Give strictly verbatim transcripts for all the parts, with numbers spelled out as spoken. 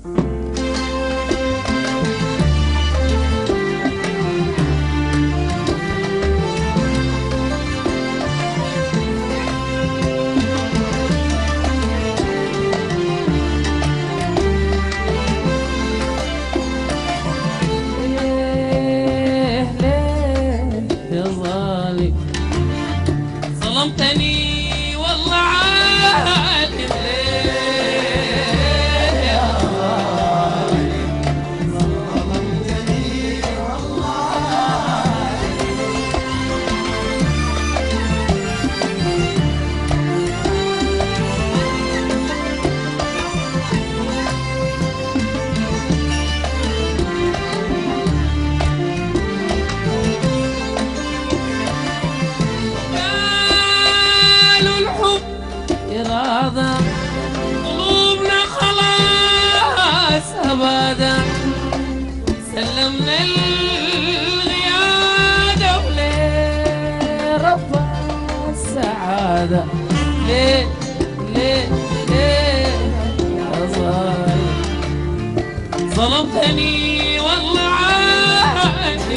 ظلمتني والله عالم ليه يا ظالم، ظلمتني والله إرادة قلوبنا خلاص أبدا، سلمنا الغيادة وليه رب السعادة. ليه ليه ليه يا ظالم ظلمتني والله عادي.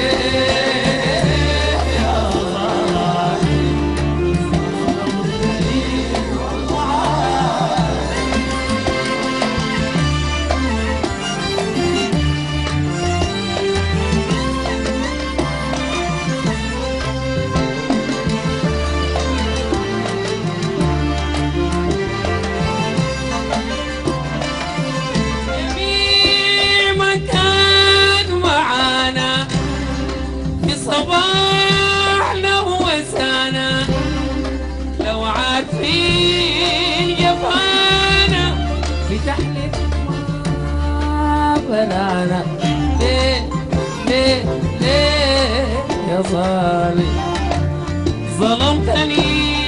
صباحنا وسانا لو عارفين جفانا بتحلف ما بلانا. ليه ليه ليه يا ظالم ظلمتني